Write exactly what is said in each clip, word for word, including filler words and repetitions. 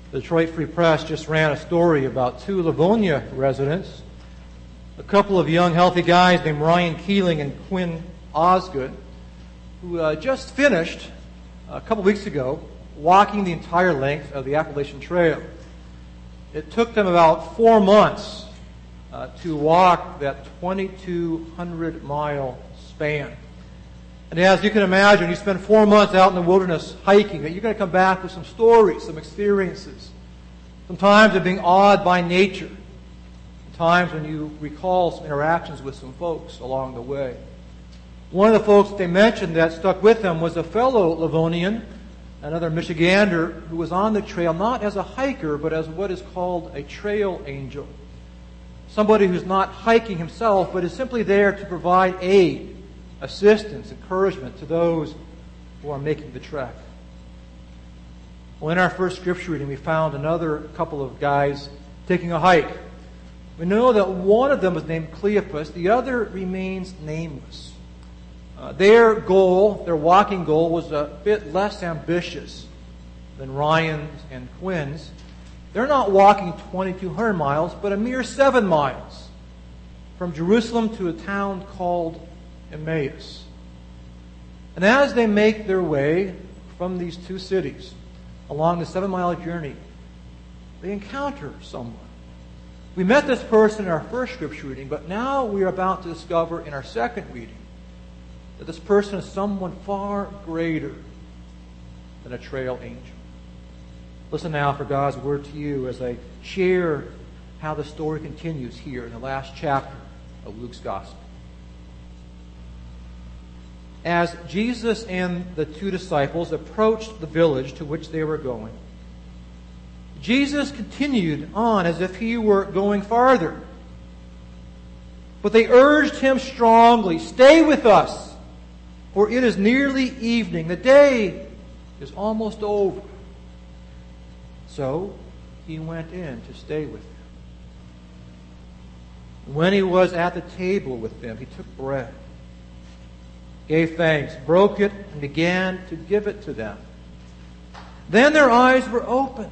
The Detroit Free Press just ran a story about two Livonia residents, a couple of young, healthy guys named Ryan Keeling and Quinn Osgood, who uh, just finished a couple weeks ago walking the entire length of the Appalachian Trail. It took them about four months uh, to walk that twenty-two hundred mile span. And as you can imagine, you spend four months out in the wilderness hiking, that you're going to come back with some stories, some experiences, some times of being awed by nature, times when you recall some interactions with some folks along the way. One of the folks that they mentioned that stuck with them was a fellow Livonian, another Michigander, who was on the trail not as a hiker, but as what is called a trail angel. Somebody who's not hiking himself, but is simply there to provide aid, assistance, encouragement to those who are making the trek. Well, in our first scripture reading, we found another couple of guys taking a hike. We know that one of them was named Cleopas, the other remains nameless. Uh, their goal, their walking goal, was a bit less ambitious than Ryan's and Quinn's. They're not walking twenty-two hundred miles, but a mere seven miles from Jerusalem to a town called Emmaus. And as they make their way from these two cities along the seven-mile journey, they encounter someone. We met this person in our first scripture reading, but now we are about to discover in our second reading that this person is someone far greater than a trail angel. Listen now for God's word to you as I share how the story continues here in the last chapter of Luke's Gospel. As Jesus and the two disciples approached the village to which they were going, Jesus continued on as if he were going farther. But they urged him strongly, "Stay with us, for it is nearly evening. The day is almost over." So he went in to stay with them. When he was at the table with them, he took bread, gave thanks, broke it, and began to give it to them. Then their eyes were opened,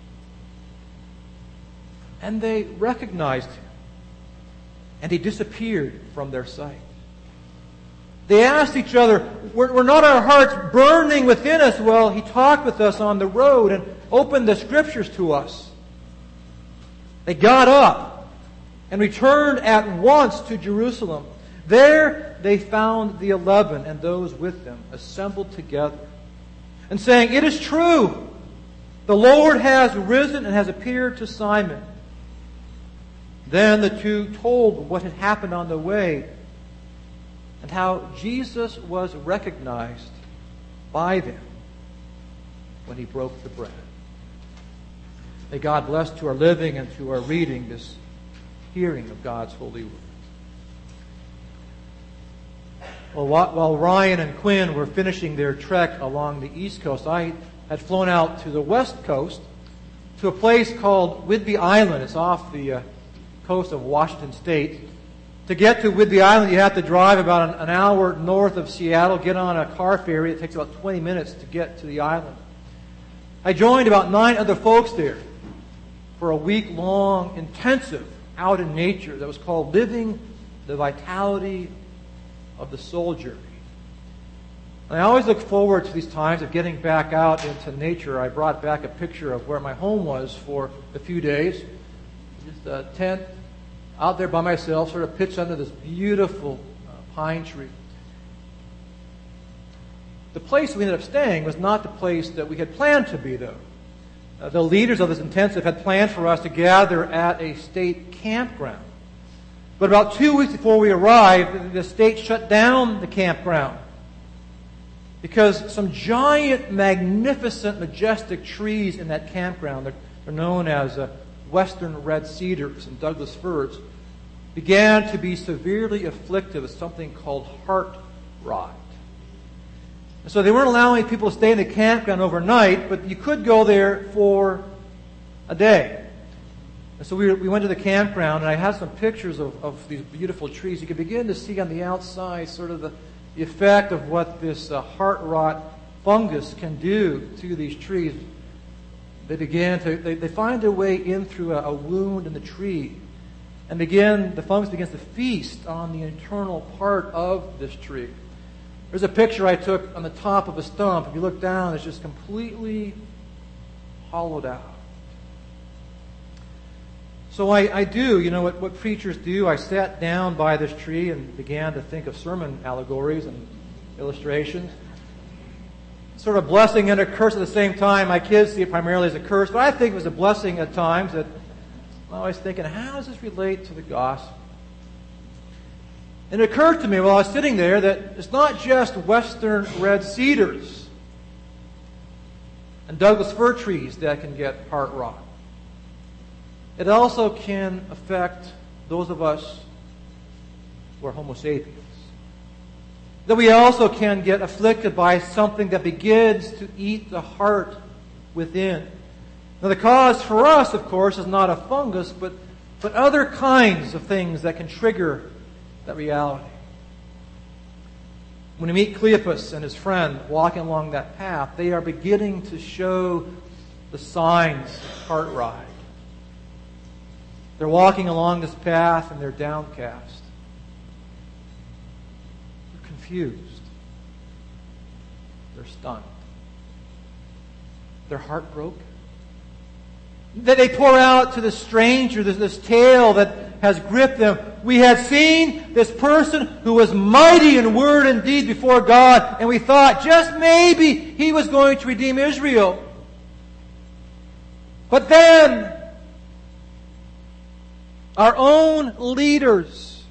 and they recognized him, and he disappeared from their sight. They asked each other, were, were not our hearts burning within us while he talked with us on the road and opened the scriptures to us? They got up and returned at once to Jerusalem. There they found the eleven and those with them assembled together and saying, "It is true, the Lord has risen and has appeared to Simon." Then the two told what had happened on the way and how Jesus was recognized by them when he broke the bread. May God bless to our living and to our reading this hearing of God's holy word. Well, while Ryan and Quinn were finishing their trek along the East Coast, I had flown out to the West Coast to a place called Whidbey Island. It's off the uh, coast of Washington State. To get to Whidbey Island, you have to drive about an, an hour north of Seattle, get on a car ferry. It takes about twenty minutes to get to the island. I joined about nine other folks there for a week-long intensive out in nature that was called Living the Vitality of the Soul Journey. And I always look forward to these times of getting back out into nature. I brought back a picture of where my home was for a few days. Just a tent out there by myself, sort of pitched under this beautiful uh, pine tree. The place we ended up staying was not the place that we had planned to be, though. Uh, the leaders of this intensive had planned for us to gather at a state campground. But about two weeks before we arrived, the state shut down the campground because some giant, magnificent, majestic trees in that campground, they're, they're known as uh, western red cedars and Douglas firs, began to be severely afflicted with something called heart rot. And so they weren't allowing people to stay in the campground overnight, but you could go there for a day. And so we, we went to the campground, and I had some pictures of, of these beautiful trees. You could begin to see on the outside sort of the, the effect of what this uh, heart rot fungus can do to these trees. They begin to, they, they find their way in through a, a wound in the tree. And begin, the fungus begins to feast on the internal part of this tree. There's a picture I took on the top of a stump. If you look down, it's just completely hollowed out. So I, I do, you know what, what preachers do. I sat down by this tree and began to think of sermon allegories and illustrations. Sort of blessing and a curse at the same time. My kids see it primarily as a curse, but I think it was a blessing at times. That I'm always thinking, how does this relate to the gospel? And it occurred to me while I was sitting there that it's not just western red cedars and Douglas fir trees that can get heart rot. It also can affect those of us who are Homo sapiens. That we also can get afflicted by something that begins to eat the heart within. Now the cause for us, of course, is not a fungus, but, but other kinds of things that can trigger that reality. When we meet Cleopas and his friend walking along that path, they are beginning to show the signs of heart rot. They're walking along this path and they're downcast. They're confused. They're stunned. They're heartbroken. That they pour out to the stranger this, this tale that has gripped them. We had seen this person who was mighty in word and deed before God, and we thought just maybe he was going to redeem Israel. But then our own leaders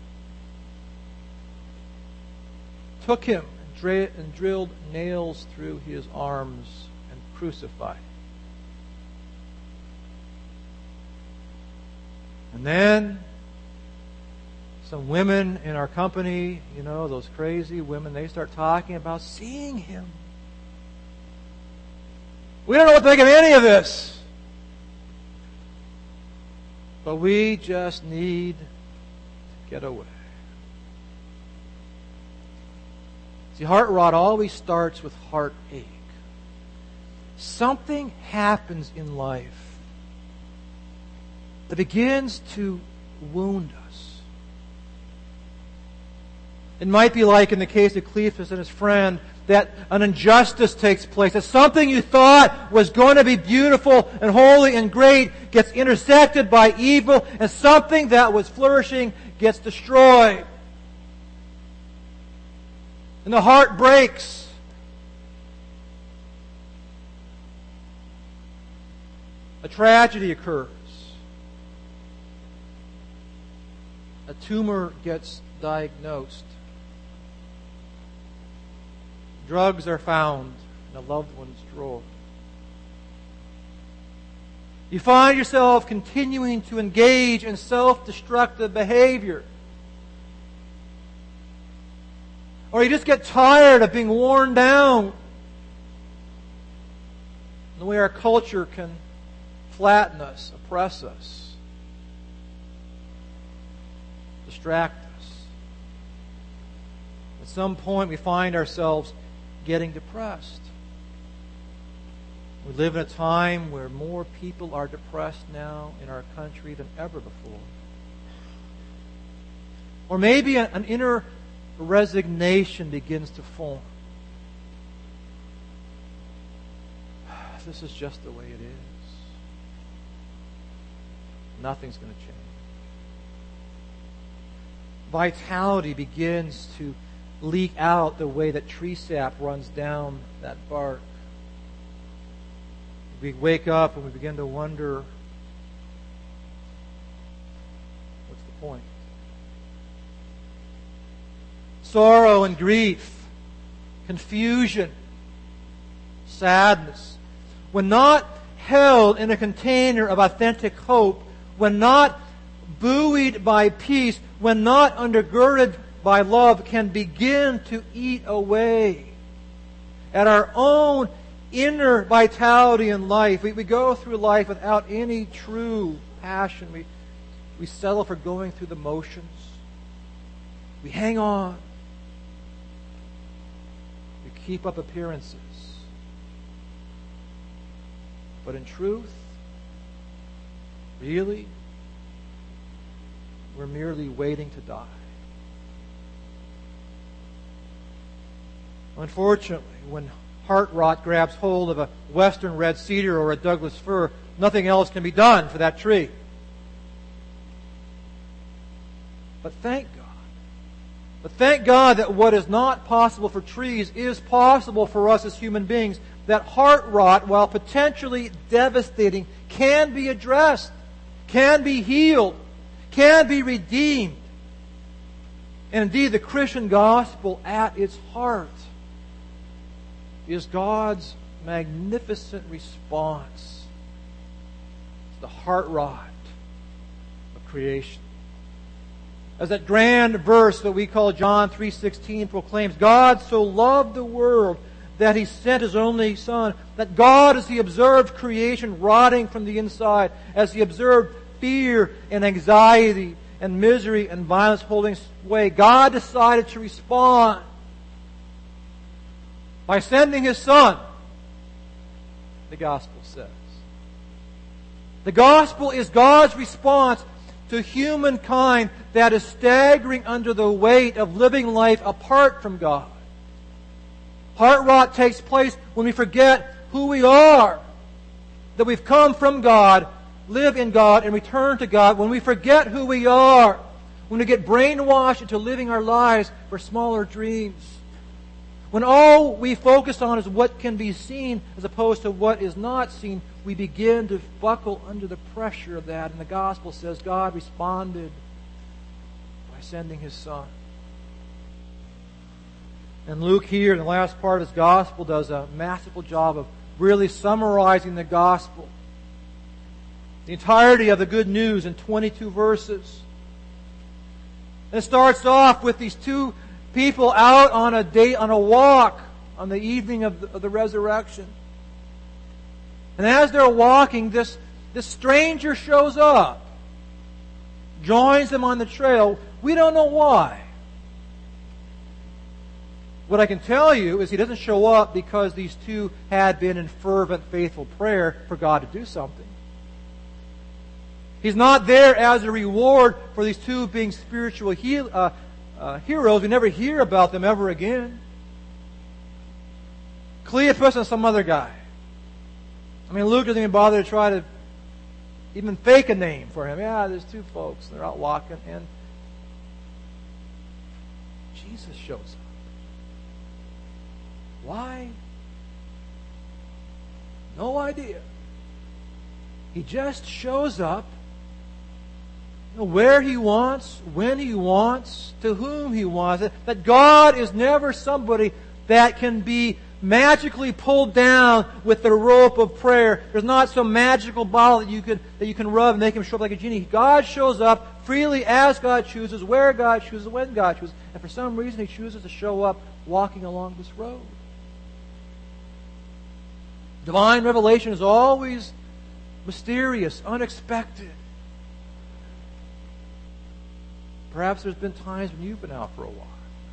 took him and, dra- and drilled nails through his arms and crucified him. And then some women in our company, you know, those crazy women, they start talking about seeing him. We don't know what to think of any of this. But we just need to get away. See, heart rot always starts with heartache. Something happens in life that begins to wound us. It might be like in the case of Cleopas and his friend, that an injustice takes place, that something you thought was going to be beautiful and holy and great gets intersected by evil, and something that was flourishing gets destroyed. And the heart breaks. A tragedy occurs. A tumor gets diagnosed. Drugs are found and a loved one's drawer. You find yourself continuing to engage in self-destructive behavior. Or you just get tired of being worn down. The way our culture can flatten us, oppress us, distract us. At some point we find ourselves getting depressed. We live in a time where more people are depressed now in our country than ever before. Or maybe an inner resignation begins to form. This is just the way it is. Nothing's going to change. Vitality begins to leak out the way that tree sap runs down that bark. We wake up and we begin to wonder, what's the point? Sorrow and grief, confusion, sadness, when not held in a container of authentic hope, when not buoyed by peace, when not undergirded by love, can begin to eat away at our own inner vitality in life. We, we go through life without any true passion. We, we settle for going through the motions. We hang on. We keep up appearances. But in truth, really, we're merely waiting to die. Unfortunately, when heart rot grabs hold of a western red cedar or a Douglas fir, nothing else can be done for that tree. But thank God. But thank God that what is not possible for trees is possible for us as human beings. That heart rot, while potentially devastating, can be addressed, can be healed, can be redeemed. And indeed, the Christian gospel at its heart is God's magnificent response to the heart rot of creation. As that grand verse that we call John three sixteen proclaims, God so loved the world that He sent His only Son, that God, as He observed creation rotting from the inside, as He observed fear and anxiety and misery and violence holding sway, God decided to respond by sending His Son, the gospel says. The gospel is God's response to humankind that is staggering under the weight of living life apart from God. Heart rot takes place when we forget who we are, that we've come from God, live in God, and return to God. When we forget who we are, when we get brainwashed into living our lives for smaller dreams, when all we focus on is what can be seen as opposed to what is not seen, we begin to buckle under the pressure of that. And the gospel says God responded by sending His Son. And Luke here in the last part of his gospel does a masterful job of really summarizing the gospel. The entirety of the good news in twenty-two verses. And it starts off with these two people out on a date, on a walk on the evening of the, of the resurrection. And as they're walking, this, this stranger shows up, joins them on the trail. We don't know why. What I can tell you is he doesn't show up because these two had been in fervent, faithful prayer for God to do something. He's not there as a reward for these two being spiritual he- uh, uh, heroes. We never hear about them ever again. Cleopas and some other guy. I mean, Luke doesn't even bother to try to even fake a name for him. Yeah, there's two folks. They're out walking, and Jesus shows up. Why? No idea. He just shows up, you know, where He wants, when He wants, to whom He wants. That God is never somebody that can be magically pulled down with the rope of prayer. There's not some magical bottle that you could that you can rub and make Him show up like a genie. God shows up freely as God chooses, where God chooses, when God chooses. And for some reason He chooses to show up walking along this road. Divine revelation is always mysterious, unexpected. Perhaps there's been times when you've been out for a while.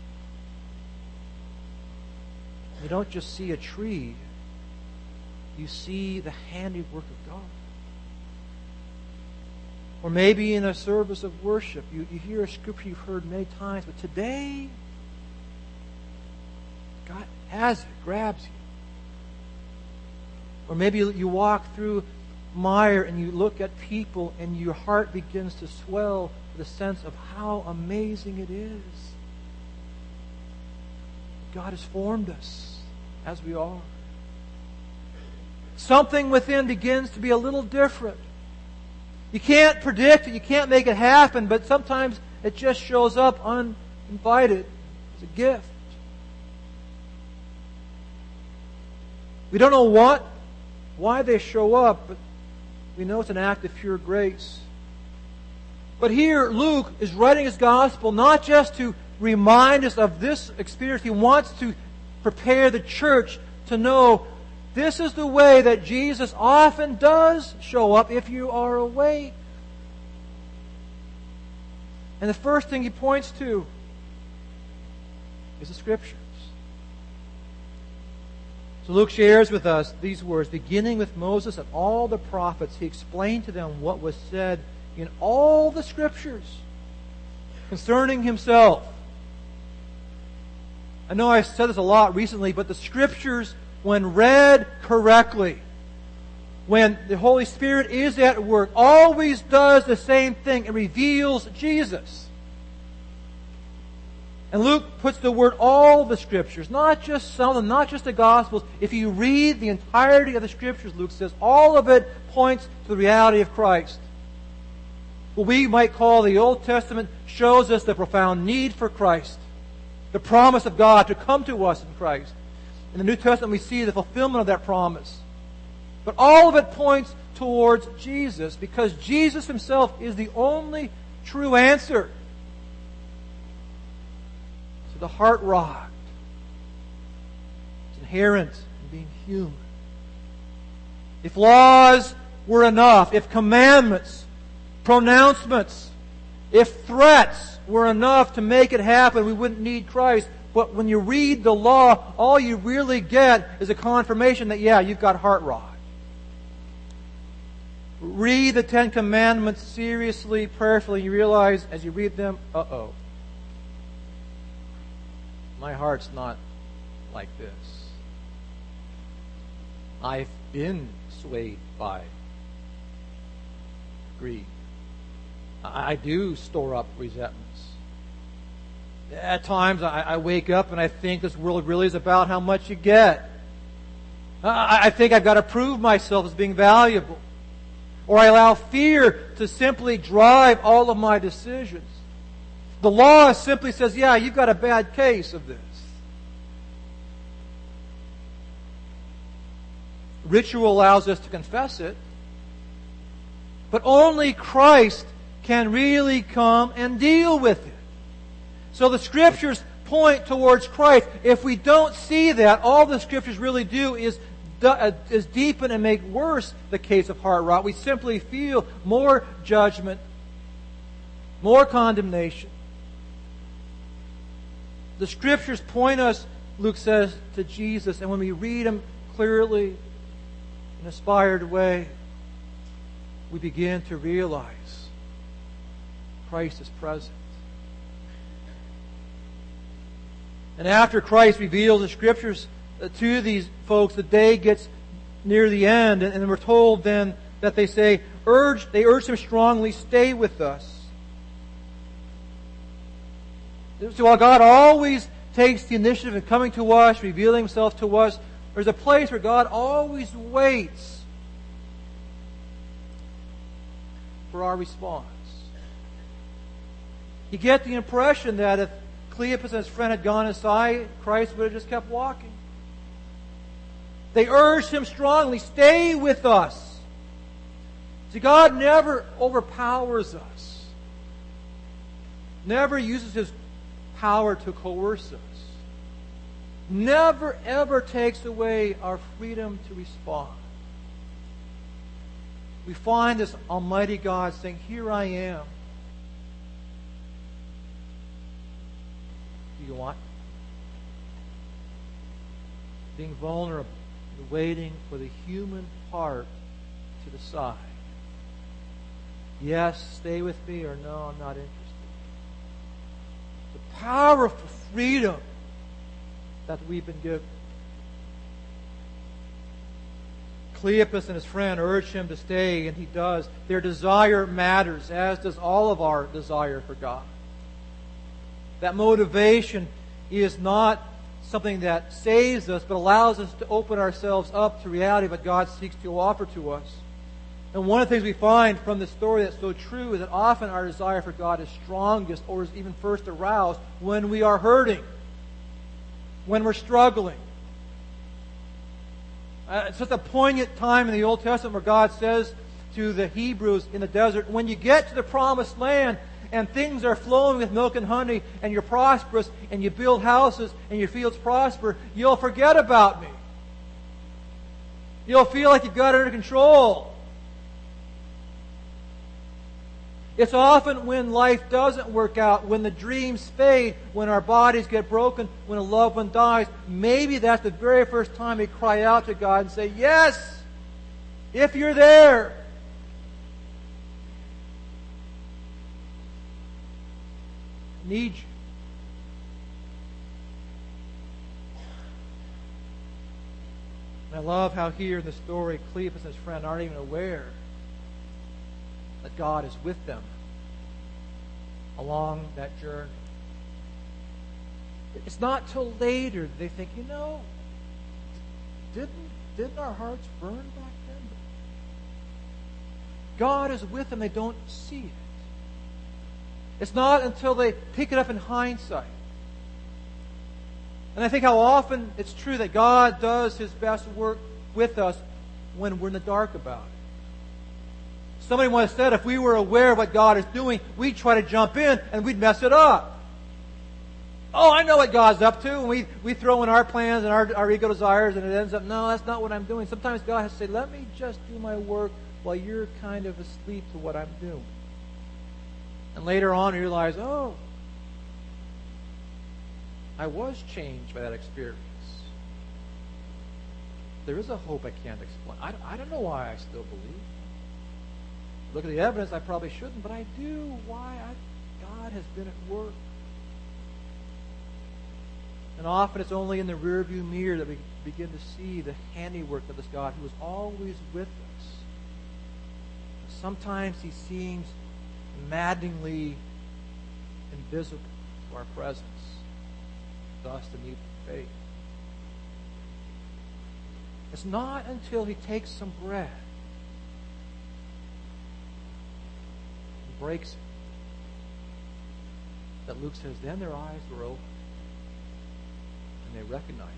You don't just see a tree, you see the handiwork of God. Or maybe in a service of worship, you, you hear a scripture you've heard many times, but today, God has it, grabs you. Or maybe you walk through mire and you look at people and your heart begins to swell with a sense of how amazing it is. God has formed us as we are. Something within begins to be a little different. You can't predict it, you can't make it happen, but sometimes it just shows up uninvited as a gift. We don't know what, why they show up, but we know it's an act of pure grace. But here, Luke is writing his gospel not just to remind us of this experience. He wants to prepare the church to know this is the way that Jesus often does show up if you are awake. And the first thing he points to is the Scriptures. So Luke shares with us these words, beginning with Moses and all the prophets. He explained to them what was said in all the Scriptures concerning Himself. I know I've said this a lot recently, but the Scriptures, when read correctly, when the Holy Spirit is at work, always does the same thing. It reveals Jesus. And Luke puts the word all the Scriptures, not just some of them, not just the Gospels. If you read the entirety of the Scriptures, Luke says, all of it points to the reality of Christ. What we might call the Old Testament shows us the profound need for Christ, the promise of God to come to us in Christ. In the New Testament, we see the fulfillment of that promise. But all of it points towards Jesus, because Jesus Himself is the only true answer to the heart rocked. It's inherent in being human. If laws were enough, if commandments, pronouncements, if threats were enough to make it happen, we wouldn't need Christ. But when you read the law, all you really get is a confirmation that, yeah, you've got heart rot. Read the Ten Commandments seriously, prayerfully, and you realize as you read them, uh-oh, my heart's not like this. I've been swayed by greed. I, I do store up resentments. At times I, I wake up and I think this world really is about how much you get. I, I think I've got to prove myself as being valuable. Or I allow fear to simply drive all of my decisions. The law simply says, yeah, you've got a bad case of this. Ritual allows us to confess it. But only Christ can really come and deal with it. So the Scriptures point towards Christ. If we don't see that, all the Scriptures really do is is deepen and make worse the case of heart rot. We simply feel more judgment, more condemnation. The Scriptures point us, Luke says, to Jesus, and when we read them clearly, in an inspired way, we begin to realize Christ is present. And after Christ reveals the Scriptures to these folks, the day gets near the end, and, and we're told then that they say, urge, they urge Him strongly, stay with us. So while God always takes the initiative in coming to us, revealing Himself to us, there's a place where God always waits for our response. You get the impression that if Cleopas and his friend had gone aside, Christ would have just kept walking. They urged Him strongly, stay with us. See, God never overpowers us. Never uses His power to coerce us. Never ever takes away our freedom to respond. We find this Almighty God saying, here I am. Do you want? Being vulnerable. Waiting for the human heart to decide. Yes, stay with me, or no, I'm not interested. The powerful freedom that we've been given. Cleopas and his friend urge him to stay, and he does. Their desire matters, as does all of our desire for God. That motivation is not something that saves us, but allows us to open ourselves up to reality of what God seeks to offer to us. And one of the things we find from this story that's so true is that often our desire for God is strongest, or is even first aroused, when we are hurting, when we're struggling. Uh, it's such a poignant time in the Old Testament where God says to the Hebrews in the desert, when you get to the promised land, and things are flowing with milk and honey, and you're prosperous, and you build houses, and your fields prosper, you'll forget about me. You'll feel like you've got it under control. It's often when life doesn't work out, when the dreams fade, when our bodies get broken, when a loved one dies. Maybe that's the very first time we cry out to God and say, yes, if you're there. I need you. And I love how here in the story, Cleopas and his friend aren't even aware that God is with them along that journey. It's not till later that they think, you know, didn't, didn't our hearts burn back then? God is with them. They don't see it. It's not until they pick it up in hindsight. And I think how often it's true that God does His best work with us when we're in the dark about it. Somebody once said if we were aware of what God is doing, we'd try to jump in and we'd mess it up. Oh, I know what God's up to. And we, we throw in our plans and our, our ego desires and it ends up, no, that's not what I'm doing. Sometimes God has to say, let me just do my work while you're kind of asleep to what I'm doing. And later on you realize, oh, I was changed by that experience. There is a hope I can't explain. I, I don't know why I still believe. Look at the evidence, I probably shouldn't, but I do. Why? I, God has been at work. And often it's only in the rearview mirror that we begin to see the handiwork of this God who is always with us. Sometimes He seems maddeningly invisible to our presence, thus the need for faith. It's not until He takes some bread, breaks it, that Luke says, then their eyes were open and they recognized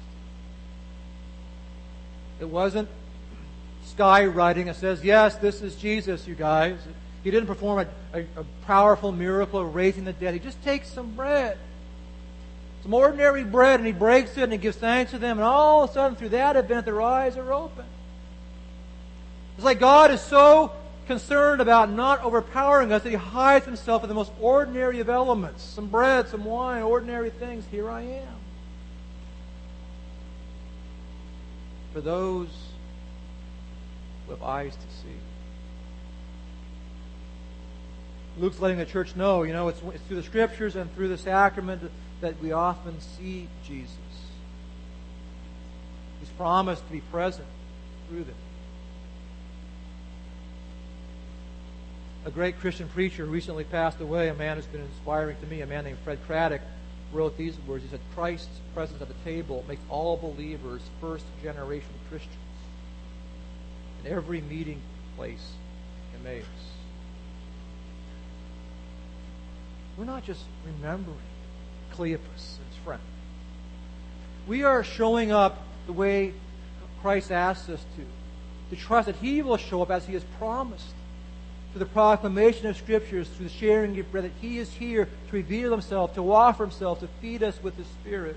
it. It wasn't skywriting. It says, yes, this is Jesus, you guys. He didn't perform a, a, a powerful miracle of raising the dead. He just takes some bread, some ordinary bread, and He breaks it and He gives thanks to them, and all of a sudden through that event their eyes are open. It's like God is so concerned about not overpowering us that He hides Himself in the most ordinary of elements. Some bread, some wine, ordinary things. Here I am. For those who have eyes to see. Luke's letting the church know, you know, it's, it's through the Scriptures and through the sacrament that we often see Jesus. He's promised to be present through them. A great Christian preacher recently passed away, a man who's been inspiring to me, a man named Fred Craddock, wrote these words. He said, Christ's presence at the table makes all believers first-generation Christians. In every meeting place, Emmaus. We're not just remembering Cleopas and his friend. We are showing up the way Christ asks us to. To trust that He will show up as He has promised. Through the proclamation of Scriptures, through the sharing of bread, that He is here to reveal Himself, to offer Himself, to feed us with His Spirit.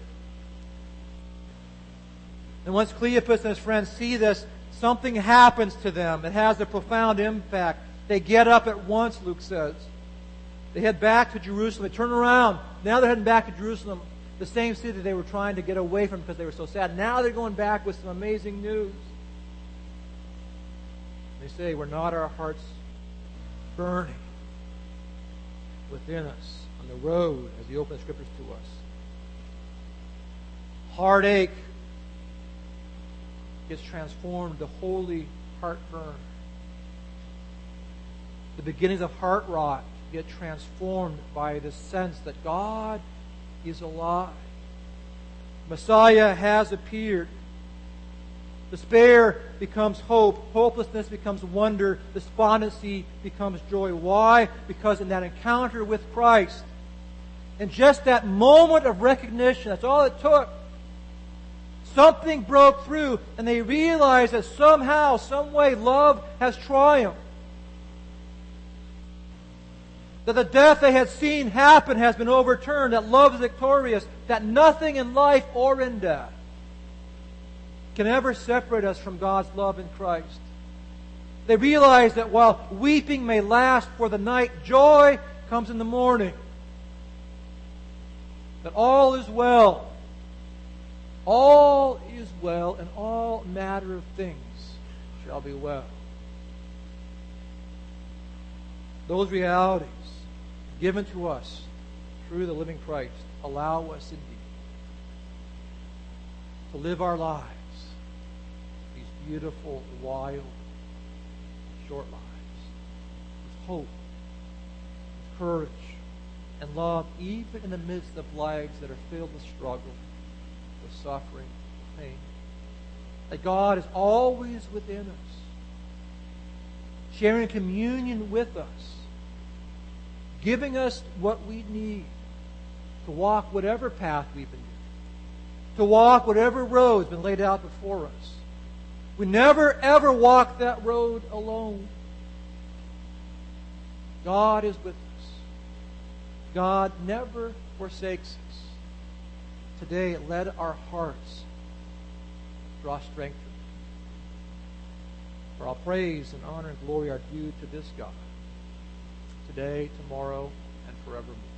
And once Cleopas and his friends see this, something happens to them. It has a profound impact. They get up at once, Luke says. They head back to Jerusalem. They turn around. Now they're heading back to Jerusalem, the same city that they were trying to get away from because they were so sad. Now they're going back with some amazing news. They say, were not our hearts burning within us on the road as He opened the Scriptures to us? Heartache gets transformed to holy heartburn. The beginnings of heart rot get transformed by the sense that God is alive. Messiah has appeared. Despair becomes hope. Hopelessness becomes wonder. Despondency becomes joy. Why? Because in that encounter with Christ, in just that moment of recognition, that's all it took, something broke through and they realized that somehow, some way, love has triumphed. That the death they had seen happen has been overturned. That love is victorious. That nothing in life or in death can ever separate us from God's love in Christ. They realize that while weeping may last for the night, joy comes in the morning. That all is well. All is well, and all matter of things shall be well. Those realities given to us through the living Christ allow us indeed to live our lives, these beautiful, wild, short lives, with hope, with courage, and love, even in the midst of lives that are filled with struggle, with suffering, with pain. That God is always within us, sharing communion with us, giving us what we need to walk whatever path we've been given, to walk whatever road's been laid out before us. We never ever walk that road alone. God is with us. God never forsakes us. Today, let our hearts draw strength from it. For all praise and honor and glory are due to this God, today, tomorrow, and forevermore.